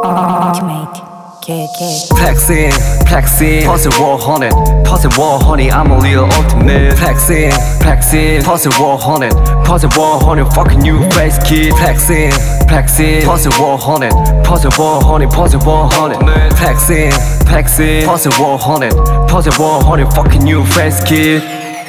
Ultimate KK. Plexing, puzzle 100, puzzle 100, I'm a little ultimate. Plexing, puzzle 100, puzzle 100, fucking new face kid. Plexing, puzzle 100, puzzle 100, puzzle 100. Plexing, puzzle 100, puzzle 100, fucking new face kid.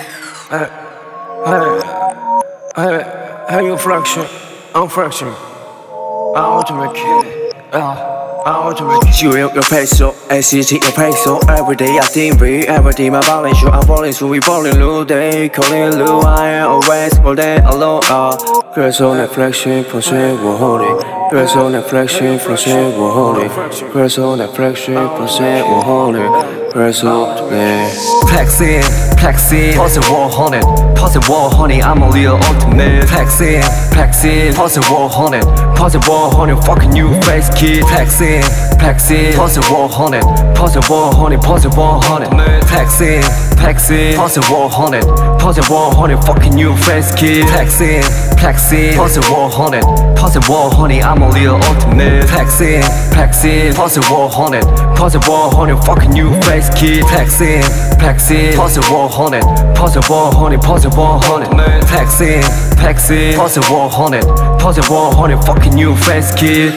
Hey, you fraction, I'm fraction, I'm ultimate kid. You in your peso, ACT your peso. Every day I think we, every day my balance show. I'm falling through, we falling low, they calling low. I am always all day alone. Girls on that flexion, pushing, we're holding. Girls on that flexion, pushing, we're holding. Girls on that flexion, pushing, we're holding. Girls on that Plexing, puzzle 100, puzzle 100, I'm a little ultimate. Plexing, puzzle 100, puzzle 100, fucking new face kid. Plexing, puzzle 100, puzzle 100, puzzle 100. Plexing, puzzle 100, puzzle 100, fucking new face kid. Plexing, puzzle 100, puzzle 100, I'm a little ultimate. Plexing, puzzle 100, puzzle 100, fucking new face kid. Plexing, puzzle 100, puzzle 100, puzzle 100. Plexing, puzzle 100, puzzle 100, fucking new face kid.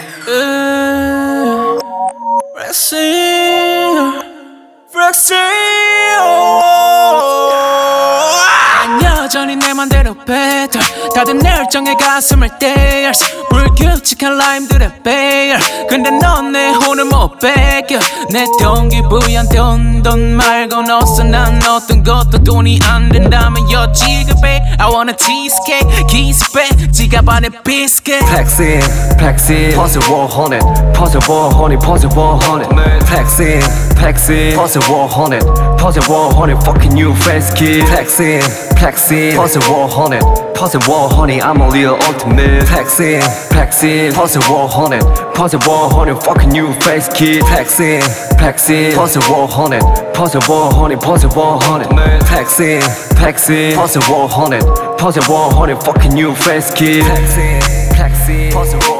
난 여전히 내 맘대로 배틀 다들 내 열정에 가슴을 떼어 불규칙한 라임들의 배열 근데 넌 내 혼을 못 뺏겨 내 동기부여한 돈 말곤 없어 난 어떤 것도 돈이 안 된다면 여지급해 I wanna cheesecake 기습해 지갑 안에 비스켓 Plexing, puzzle 100, puzzle 100, puzzle 100. Plexing, puzzle 100, puzzle 100, fucking new face kid. Plexing, puzzle 100, puzzle 100, I'm a little ultimate. Plexing, puzzle 100, puzzle 100, fucking new face kid. Plexing, puzzle 100, puzzle 100, puzzle 100. Plexing, puzzle 100, puzzle 100, fucking new face kid. Plexing, puzzle 100.